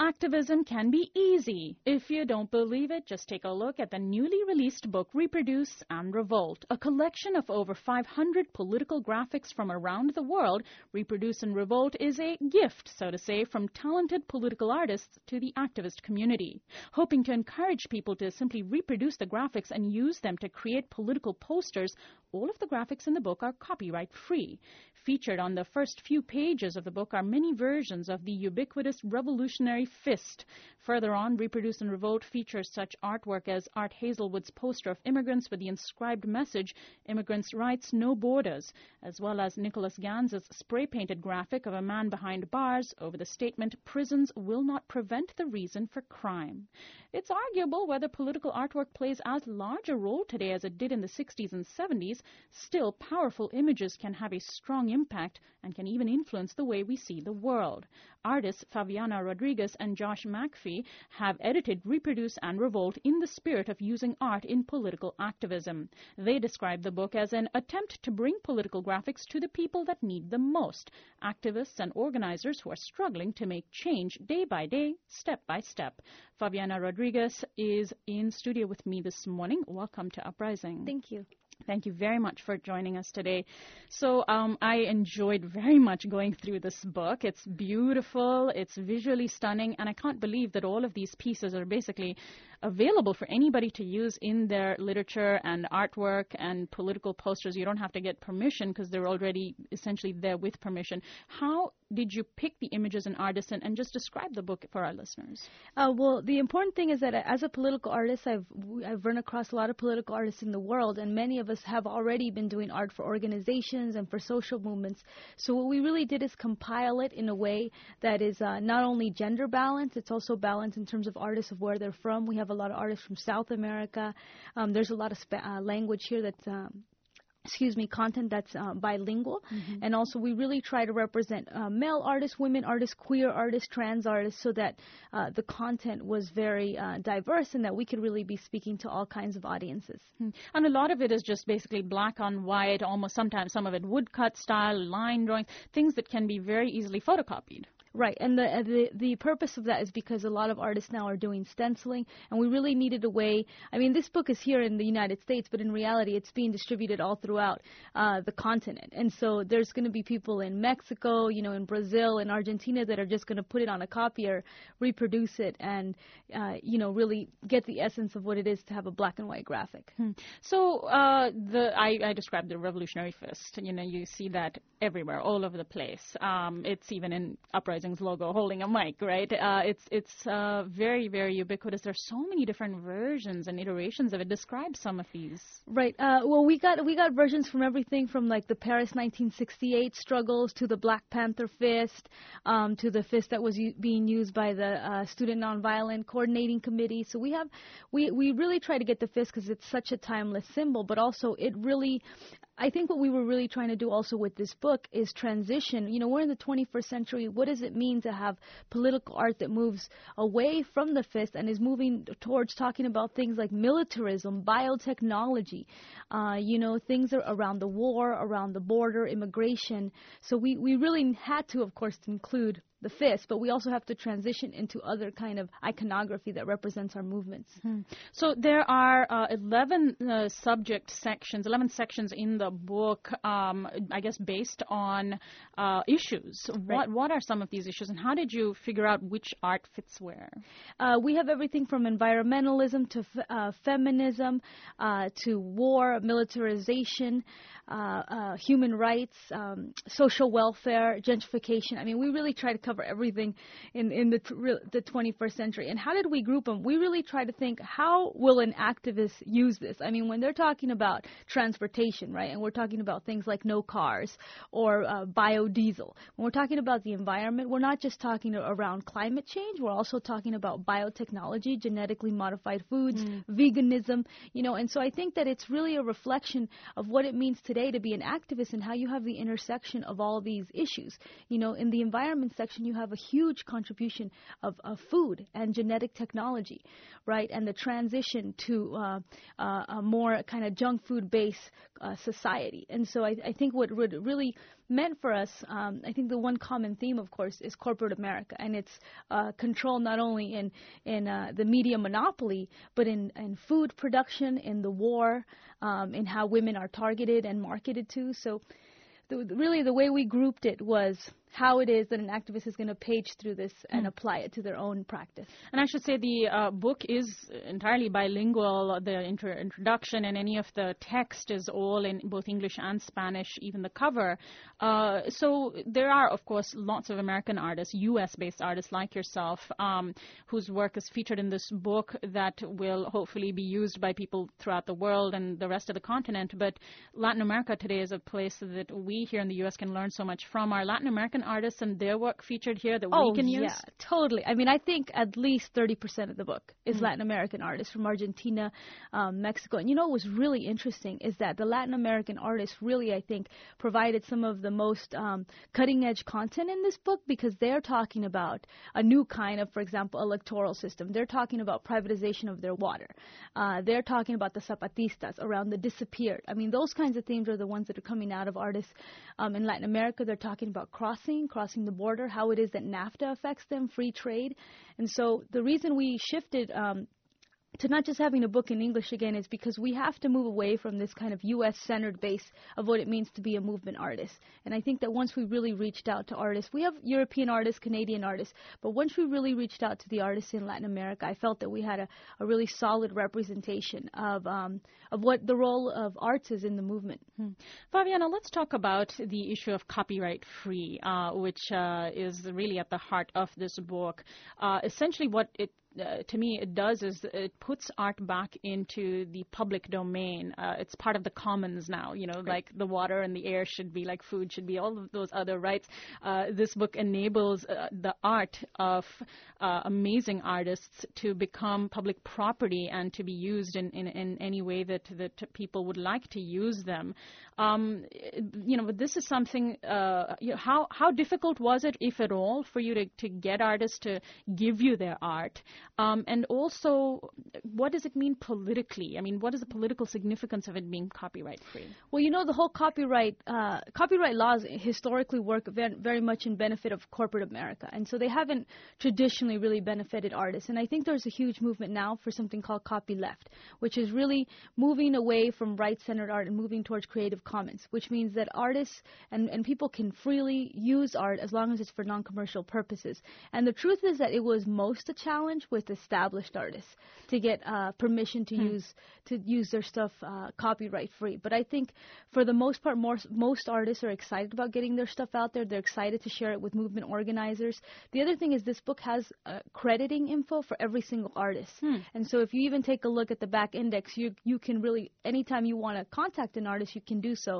Activism can be easy. If you don't believe it, just take a look at the newly released book Reproduce and Revolt, a collection of over 500 political graphics from around the world. Reproduce and Revolt is a gift, so to say, from talented political artists to the activist community. Hoping to encourage people to simply reproduce the graphics and use them to create political posters, all of the graphics in the book are copyright-free. Featured on the first few pages of the book are many versions of the ubiquitous revolutionary fist. Further on, Reproduce and Revolt features such artwork as Art Hazelwood's poster of immigrants with the inscribed message, "Immigrants' Rights, No Borders," as well as Nicholas Gans's spray-painted graphic of a man behind bars over the statement, "Prisons will not prevent the reason for crime." It's arguable whether political artwork plays as large a role today as it did in the 60s and 70s. Still, powerful images can have a strong impact and can even influence the way we see the world. Artists Fabiana Rodriguez and Josh McPhee have edited Reproduce and Revolt in the spirit of using art in political activism. They describe the book as an attempt to bring political graphics to the people that need them most, activists and organizers who are struggling to make change day by day, step by step. Fabiana Rodriguez is in studio with me this morning. Welcome to Uprising. Thank you. Thank you very much for joining us today. So I enjoyed very much going through this book. It's beautiful, it's visually stunning, and I can't believe that all of these pieces are basically available for anybody to use in their literature and artwork and political posters. You don't have to get permission because they're already essentially there with permission. How did you pick the images and artists, and just describe the book for our listeners? Well, the important thing is that as a political artist, I've run across a lot of political artists in the world, and many of us have already been doing art for organizations and for social movements. So what we really did is compile it in a way that is not only gender balanced, it's also balanced in terms of artists of where they're from. We have a lot of artists from South America. There's a lot of language here that's content that's bilingual. Mm-hmm. And also we really try to represent male artists, women artists, queer artists, trans artists, so that the content was very diverse and that we could really be speaking to all kinds of audiences. Mm-hmm. And a lot of it is just basically black on white, almost sometimes some of it woodcut style, line drawing, things that can be very easily photocopied. Right, and the purpose of that is because a lot of artists now are doing stenciling, and we really needed a way. I mean, this book is here in the United States, but in reality, it's being distributed all throughout the continent. And so there's going to be people in Mexico, in Brazil, in Argentina that are just going to put it on a copier, reproduce it, and really get the essence of what it is to have a black and white graphic. So I described the revolutionary fist. You see that everywhere, all over the place. It's even in Uprising's logo, holding a mic, right? It's very, very ubiquitous. There's so many different versions and iterations of it. Describe some of these. Right. Well, we got versions from everything from like the Paris 1968 struggles to the Black Panther fist, to the fist that was being used by the Student Nonviolent Coordinating Committee. So we really try to get the fist because it's such a timeless symbol, but also I think what we were really trying to do also with this book is transition. We're in the 21st century. What does it mean to have political art that moves away from the fist and is moving towards talking about things like militarism, biotechnology, things around the war, around the border, immigration. So we really had to, of course, include the fist, but we also have to transition into other kind of iconography that represents our movements. So there are 11 subject sections, 11 sections in the book, I guess based on issues. Right. What are some of these issues, and how did you figure out which art fits where? We have everything from environmentalism to feminism to war, militarization, human rights, social welfare, gentrification. I mean, we really try to cover everything in the 21st century. And how did we group them? We really try to think, how will an activist use this? I mean, when they're talking about transportation, right, and we're talking about things like no cars or biodiesel, when we're talking about the environment, we're not just talking around climate change, we're also talking about biotechnology, genetically modified foods, veganism, and so I think that it's really a reflection of what it means today to be an activist and how you have the intersection of all these issues. In the environment section, production, you have a huge contribution of food and genetic technology, right? And the transition to a more kind of junk food-based society. And so I think what really meant for us, I think the one common theme, of course, is corporate America and its control not only in the media monopoly, but in food production, in the war, in how women are targeted and marketed to. So really the way we grouped it was how it is that an activist is going to page through this and apply it to their own practice. And I should say the book is entirely bilingual. The introduction and any of the text is all in both English and Spanish, even the cover. So there are, of course, lots of American artists, U.S.-based artists like yourself, whose work is featured in this book that will hopefully be used by people throughout the world and the rest of the continent. But Latin America today is a place that we here in the U.S. can learn so much from. Our Latin American artists and their work featured here that we can use? Yeah, totally. I mean, I think at least 30% of the book is Latin American artists from Argentina, Mexico. And you know what was really interesting is that the Latin American artists really, I think, provided some of the most cutting-edge content in this book because they're talking about a new kind of, for example, electoral system. They're talking about privatization of their water. They're talking about the Zapatistas around the disappeared. I mean, those kinds of themes are the ones that are coming out of artists in Latin America. They're talking about crossing the border, how it is that NAFTA affects them, free trade. And so the reason we shifted to not just having a book in English again is because we have to move away from this kind of U.S.-centered base of what it means to be a movement artist. And I think that once we really reached out to artists, we have European artists, Canadian artists, but once we really reached out to the artists in Latin America, I felt that we had a really solid representation of what the role of arts is in the movement. Fabiana, let's talk about the issue of copyright-free, which is really at the heart of this book. Essentially what it to me, it does is it puts art back into the public domain. It's part of the commons now, you know, like the water and the air should be, like food should be, all of those other rights. This book enables the art of amazing artists to become public property and to be used in any way that people would like to use them. You know, but this is something, you know, how difficult was it, if at all, for you to get artists to give you their art? And also, what does it mean politically? I mean, what is the political significance of it being copyright-free? Well, you know, the whole copyright laws historically work very much in benefit of corporate America. And so they haven't traditionally really benefited artists. And I think there's a huge movement now for something called copyleft, which is really moving away from right-centered art and moving towards Creative Commons, which means that artists and people can freely use art as long as it's for non-commercial purposes. And the truth is that it was most a challenge with established artists to get permission to use their stuff copyright free. But I think for the most part, most artists are excited about getting their stuff out there. They're excited to share it with movement organizers. The other thing is this book has crediting info for every single artist. And so if you even take a look at the back index, you can really, anytime you want to contact an artist, you can do so.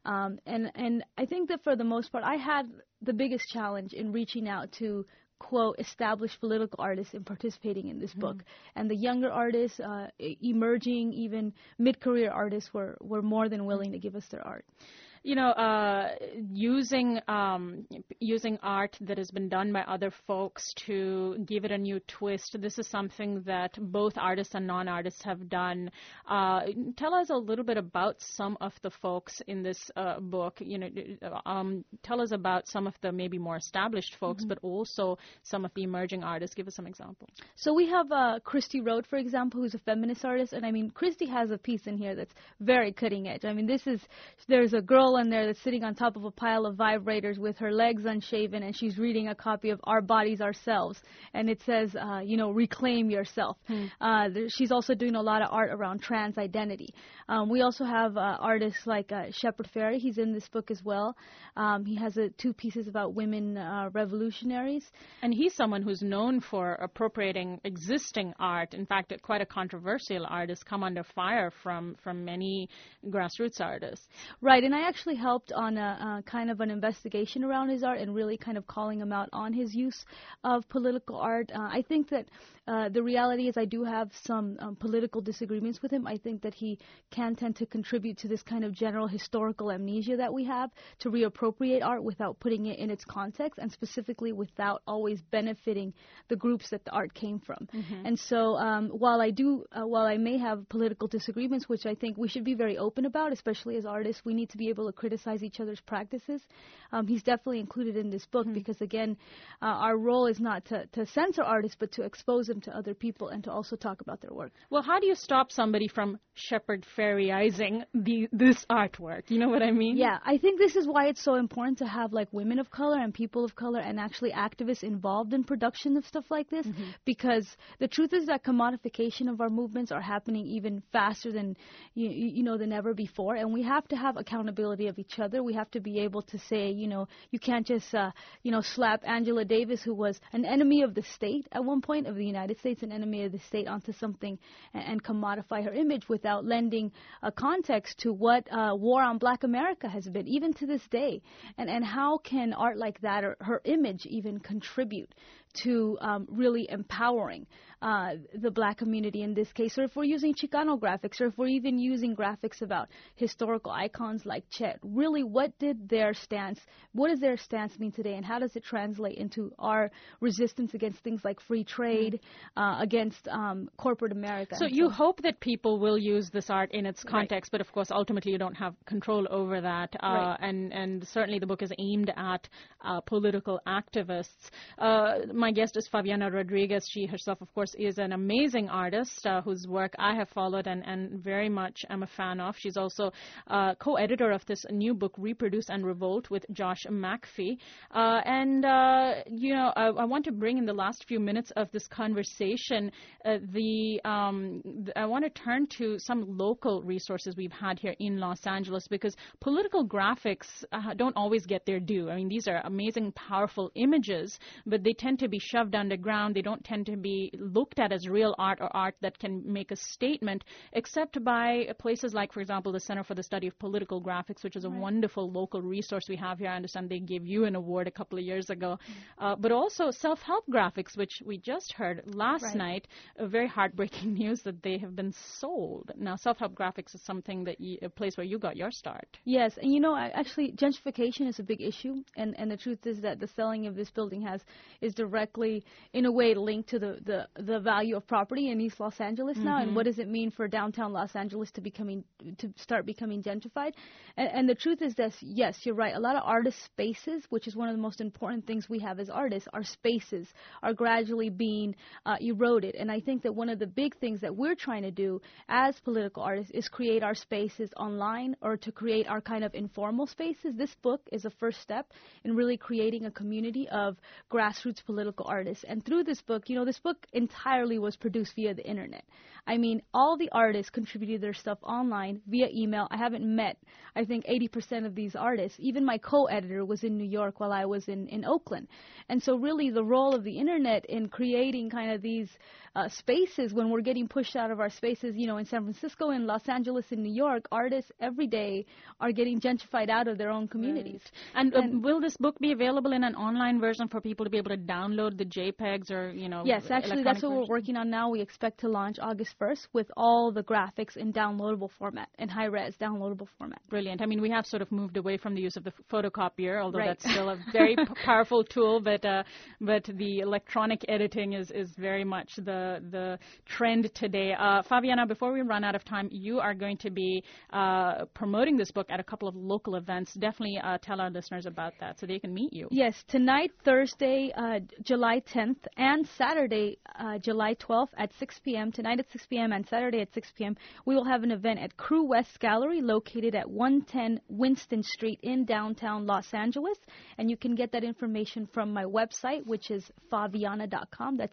And I think that for the most part, I had the biggest challenge in reaching out to quote established political artists in participating in this book, and the younger artists, emerging, even mid-career artists were more than willing to give us their art. You know, using art that has been done by other folks to give it a new twist. This is something that both artists and non-artists have done. Tell us a little bit about some of the folks in this book. You know, tell us about some of the maybe more established folks, but also some of the emerging artists. Give us some examples. So we have Christy Road, for example, who's a feminist artist, and I mean, Christy has a piece in here that's very cutting edge. I mean, there's a girl in there that's sitting on top of a pile of vibrators with her legs unshaven, and she's reading a copy of Our Bodies, Ourselves, and it says, you know, reclaim yourself. She's also doing a lot of art around trans identity. We also have artists like Shepard Fairey. He's in this book as well. He has two pieces about women revolutionaries. And he's someone who's known for appropriating existing art. In fact, quite a controversial art has come under fire from many grassroots artists. Right, and I actually helped on a kind of an investigation around his art and really kind of calling him out on his use of political art. I think that the reality is I do have some political disagreements with him. I think that he can tend to contribute to this kind of general historical amnesia that we have, to reappropriate art without putting it in its context, and specifically without always benefiting the groups that the art came from. And so while I may have political disagreements, which I think we should be very open about, especially as artists, we need to be able to criticize each other's practices. He's definitely included in this book because, again, our role is not to censor artists, but to expose them to other people and to also talk about their work. Well, how do you stop somebody from Shepard Faireyizing this artwork? You know what I mean? Yeah, I think this is why it's so important to have like women of color and people of color and actually activists involved in production of stuff like this, because the truth is that commodification of our movements are happening even faster than than ever before, and we have to have accountability of each other. We have to be able to say, you can't just slap Angela Davis, who was an enemy of the state at one point, of the United States, an enemy of the state, onto something and commodify her image without lending a context to what war on Black America has been, even to this day. And how can art like that, or her image, even contribute to really empowering the Black community in this case? Or if we're using Chicano graphics, or if we're even using graphics about historical icons like Chet, really what does their stance mean today, and how does it translate into our resistance against things like free trade, against corporate America? So you hope that people will use this art in its context, but of course ultimately you don't have control over that, and certainly the book is aimed at political activists. My guest is Fabiana Rodriguez. She herself, of course, is an amazing artist whose work I have followed and very much am a fan of. She's also co-editor of this new book, Reproduce and Revolt, with Josh McPhee. I want to bring in the last few minutes of this conversation, I want to turn to some local resources we've had here in Los Angeles, because political graphics don't always get their due. I mean, these are amazing, powerful images, but they tend to be shoved underground. They don't tend to be looked at as real art or art that can make a statement, except by places like, for example, the Center for the Study of Political Graphics, which is a wonderful local resource we have here. I understand they gave you an award a couple of years ago. But also self-help graphics, which we just heard last night, a very heartbreaking news that they have been sold. Now, self-help graphics is something that a place where you got your start. Yes, and actually gentrification is a big issue, and the truth is that the selling of this building is directly, in a way, linked to the value of property in East Los Angeles now, and what does it mean for downtown Los Angeles to start becoming gentrified. And the truth is that, yes, you're right, a lot of artist spaces, which is one of the most important things we have as artists, our spaces are gradually being eroded. And I think that one of the big things that we're trying to do as political artists is create our spaces online, or to create our kind of informal spaces. This book is a first step in really creating a community of grassroots political artists. And through this book, this book entirely was produced via the internet. I mean, all the artists contributed their stuff online via email. I haven't met, I think, 80% of these artists. Even my co-editor was in New York while I was in Oakland. And so really the role of the internet in creating kind of these spaces, when we're getting pushed out of our spaces, in San Francisco, in Los Angeles, in New York, artists every day are getting gentrified out of their own communities. Right. And will this book be available in an online version for people to be able to download the JPEGs or, Yes, actually, that's what we're working on now. We expect to launch August 1st with all the graphics in downloadable format, in high-res downloadable format. Brilliant. I mean, we have sort of moved away from the use of the photocopier, although that's still a very powerful tool, but the electronic editing is very much the trend today. Fabiana, before we run out of time, you are going to be promoting this book at a couple of local events. Definitely tell our listeners about that so they can meet you. Yes, tonight, Thursday, July 10th, and Saturday, July 12th at 6 p.m., tonight at 6 p.m. and Saturday at 6 p.m., we will have an event at Crew West Gallery located at 110 Winston Street in downtown Los Angeles. And you can get that information from my website, which is favianna.com. That's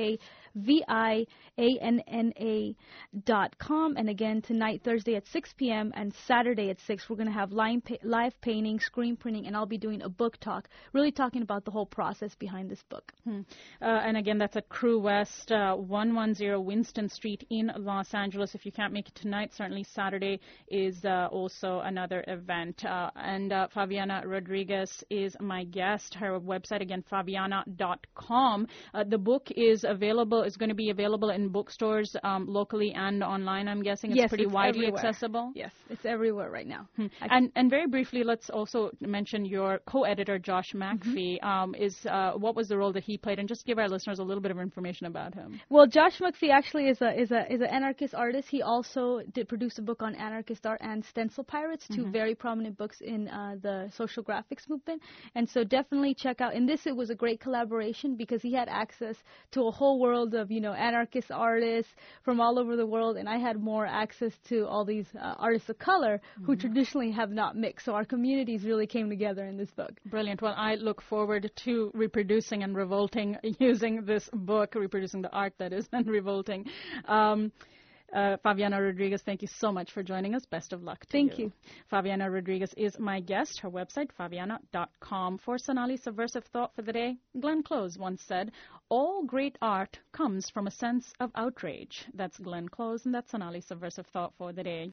FAVIANNA.com. And again, tonight, Thursday at 6 p.m. and Saturday at 6, we're going to have live painting, screen printing, and I'll be doing a book talk, really talking about the whole process behind this book. And again, that's at Crew West, 110 Winston Street in Los Angeles. If you can't make it tonight, certainly Saturday is also another event. And Fabiana Rodriguez is my guest. Her website, again, fabiana.com. The book is going to be available in bookstores locally and online, I'm guessing. It's pretty widely accessible. Yes, it's everywhere right now. And very briefly, let's also mention your co-editor, Josh McPhee. What was the role that he played? And just give our listeners a little bit of information about him. Well, Josh McPhee actually is an anarchist artist. He also did produce a book on anarchist art and Stencil Pirates, two very prominent books in the social graphics movement. And so definitely check out. In this, it was a great collaboration because he had access to a whole world of, anarchist artists from all over the world, and I had more access to all these artists of color who traditionally have not mixed. So our communities really came together in this book. Brilliant. Well, I look forward to reproducing and revolting using this book, reproducing the art that is, and revolting. Fabiana Rodriguez, thank you so much for joining us. Best of luck to you. Thank you. Fabiana Rodriguez is my guest. Her website, fabiana.com. For Sonali's Subversive Thought for the day, Glenn Close once said, "All great art comes from a sense of outrage." That's Glenn Close, and that's Sonali's Subversive Thought for the day.